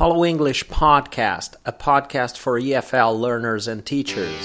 Follow English Podcast, a podcast for EFL learners and teachers.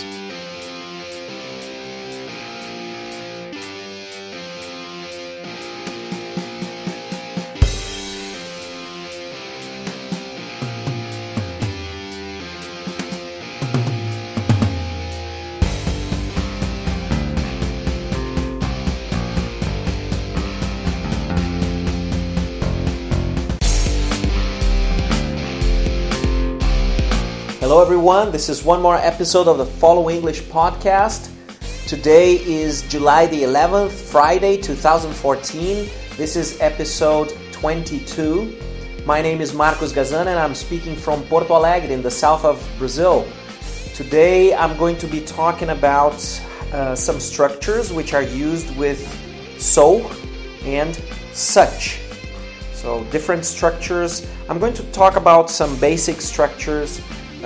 Hello everyone, this is one more episode of the Follow English Podcast. Today is July the 11th, Friday 2014. This is episode 22. My name is Marcos Gazan and I'm speaking from Porto Alegre in the south of Brazil. Today I'm going to be talking about some structures which are used with so and such. So different structures. I'm going to talk about some basic structures.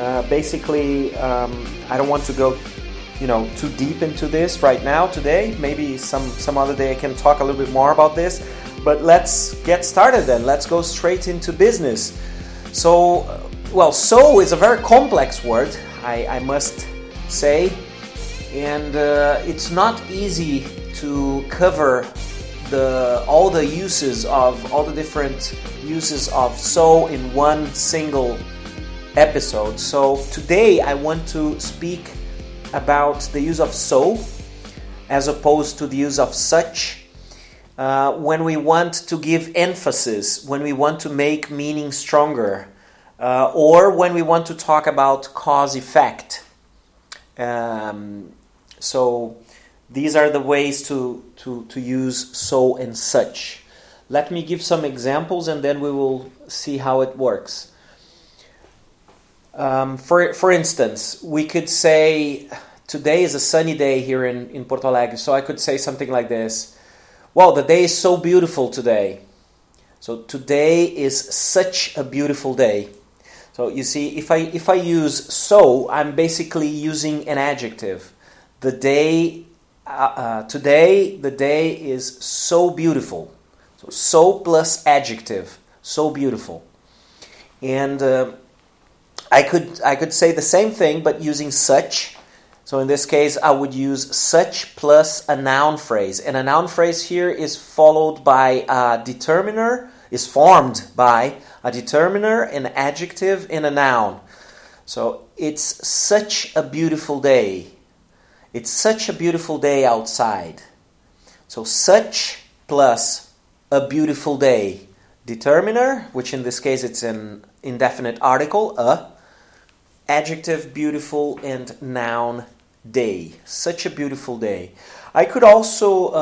I don't want to go, too deep into this right now today. Maybe some other day I can talk a little bit more about this. But let's get started then. Let's go straight into business. So is a very complex word, I must say. And it's not easy to cover all the different uses of so in one single episode. So today I want to speak about the use of so as opposed to the use of such when we want to give emphasis, when we want to make meaning stronger, or when we want to talk about cause-effect. So these are the ways to use so and such. Let me give some examples and then we will see how it works. For instance, we could say today is a sunny day here in Porto Alegre. So I could say something like this. Well, the day is so beautiful today. So today is such a beautiful day. So you see, if I use so, I'm basically using an adjective. Today, the day is so beautiful. So plus adjective, so beautiful. And I could say the same thing, but using such. So in this case, I would use such plus a noun phrase. And a noun phrase here is followed by a determiner, is formed by a determiner, an adjective, and a noun. So it's such a beautiful day. It's such a beautiful day outside. So such plus a beautiful day. Determiner, which in this case it's an indefinite article, adjective beautiful, and noun day. Such a beautiful day. I could also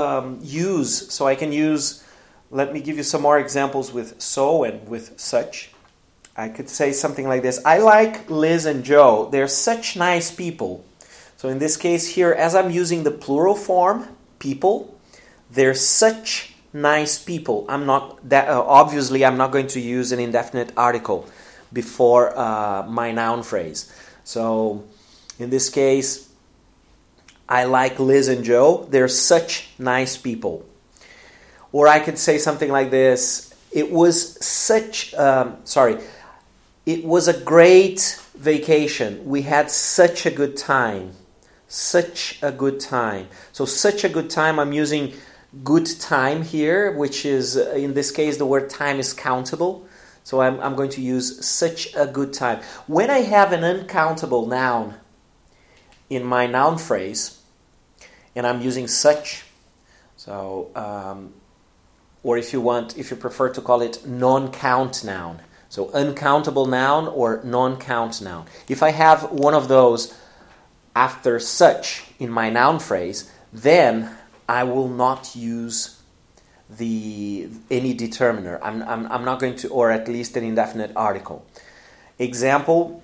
let me give you some more examples with so and with such. I could say something like this. I like Liz and Joe. They're such nice people. So in this case here, as I'm using the plural form, people, they're such nice people. Obviously I'm not going to use an indefinite article before my noun phrase. So in this case, I like Liz and Joe. They're such nice people. Or I could say something like this. It was a great vacation. We had such a good time. Such a good time. So such a good time, I'm using good time here, which is, in this case, the word time is countable. So I'm going to use such a good time. When I have an uncountable noun in my noun phrase, and I'm using such, or if you prefer to call it non-count noun. So uncountable noun or non-count noun. If I have one of those after such in my noun phrase, then I will not use any determiner. I'm not going to, or at least an indefinite article. Example,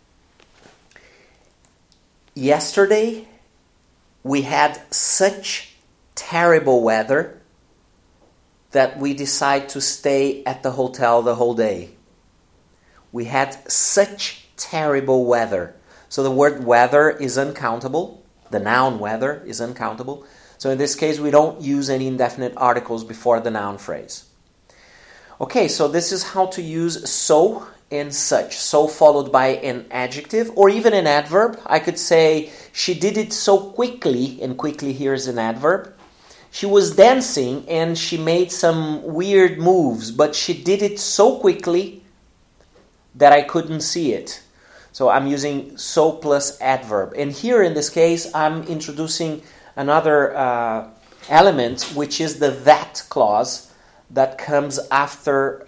yesterday we had such terrible weather that we decided to stay at the hotel the whole day. We had such terrible weather. So the word weather is uncountable. The noun weather is uncountable. So in this case, we don't use any indefinite articles before the noun phrase. Okay, so this is how to use so and such. So followed by an adjective or even an adverb. I could say she did it so quickly, and quickly here is an adverb. She was dancing and she made some weird moves, but she did it so quickly that I couldn't see it. So I'm using so plus adverb. And here in this case, I'm introducing another element, which is the that clause that comes after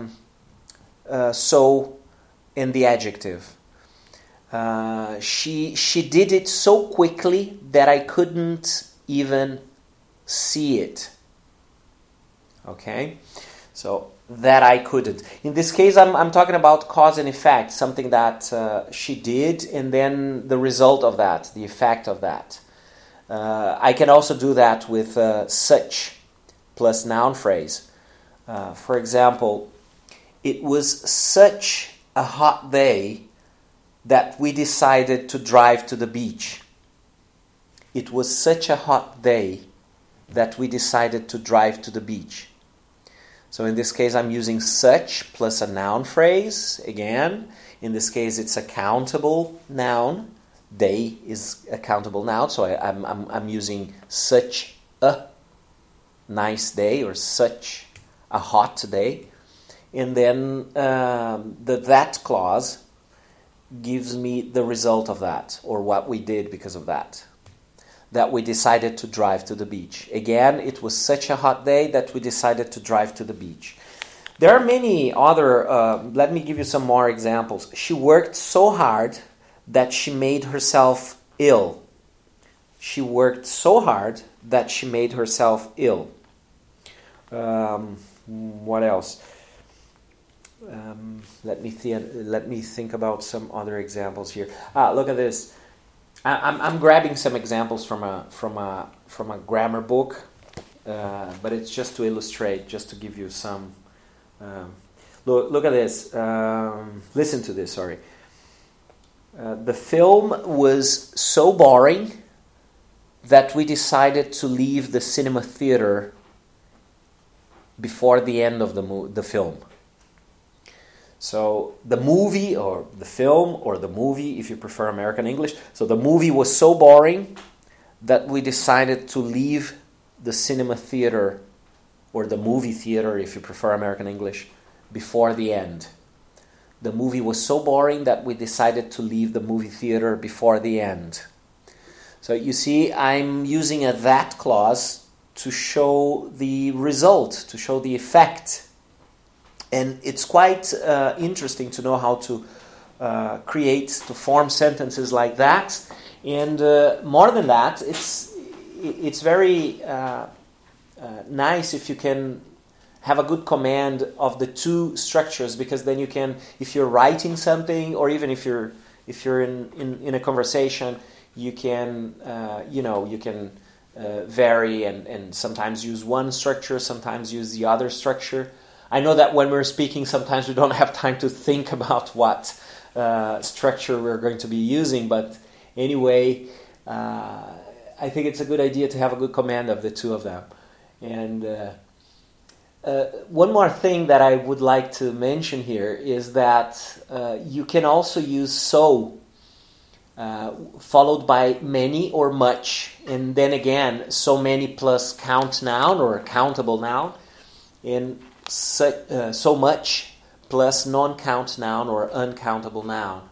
so in the adjective. She did it so quickly that I couldn't even see it. Okay? So that I couldn't. In this case, I'm talking about cause and effect, something that she did, and then the result of that, the effect of that. I can also do that with such plus noun phrase. For example, it was such a hot day that we decided to drive to the beach. It was such a hot day that we decided to drive to the beach. So in this case, I'm using such plus a noun phrase. Again, in this case, it's a countable noun. Day is a countable noun, so I'm using such a nice day or such a hot day. And then the that clause gives me the result of that, or what we did because of that. That we decided to drive to the beach. Again, it was such a hot day that we decided to drive to the beach. There are many other, let me give you some more examples. She worked so hard that she made herself ill. She worked so hard that she made herself ill. What else? Let me think about some other examples here. Look at this. I'm grabbing some examples from a grammar book, but it's just to illustrate, just to give you some. Look at this. Listen to this. Sorry. The film was so boring that we decided to leave the cinema theater before the end of the film. So the movie or the film or the movie, if you prefer American English. So the movie was so boring that we decided to leave the cinema theater or the movie theater, if you prefer American English, before the end. The movie was so boring that we decided to leave the movie theater before the end. So you see, I'm using a that clause to show the result, to show the effect. And it's quite interesting to know how to to form sentences like that. And more than that, it's very nice if you can have a good command of the two structures, because then you can, if you're writing something, or even if you're in a conversation, you can vary and sometimes use one structure, sometimes use the other structure. I know that when we're speaking, sometimes we don't have time to think about what structure we're going to be using. But anyway, I think it's a good idea to have a good command of the two of them. And one more thing that I would like to mention here is that you can also use so followed by many or much. And then again, so many plus count noun or countable noun. And so much plus non-count noun or uncountable noun.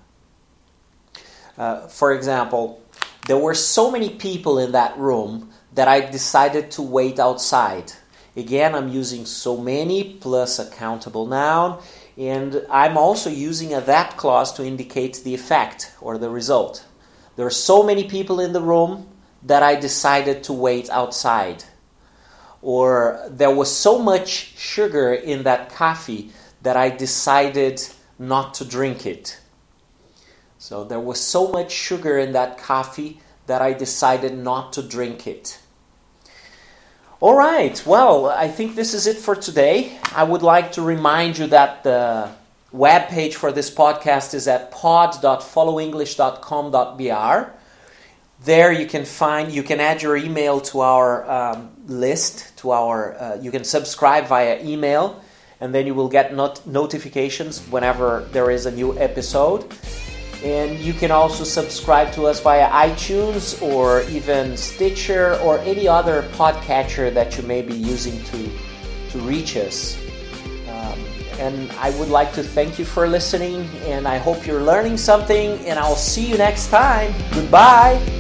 For example, there were so many people in that room that I decided to wait outside. Again, I'm using so many plus a countable noun, and I'm also using a that clause to indicate the effect or the result. There are so many people in the room that I decided to wait outside. Or there was so much sugar in that coffee that I decided not to drink it. So there was so much sugar in that coffee that I decided not to drink it. All right, well, I think this is it for today. I would like to remind you that the webpage for this podcast is at pod.followenglish.com.br. There you can add your email to our list, you can subscribe via email, and then you will get notifications whenever there is a new episode. And you can also subscribe to us via iTunes or even Stitcher or any other podcatcher that you may be using to reach us. And I would like to thank you for listening, and I hope you're learning something, and I'll see you next time. Goodbye!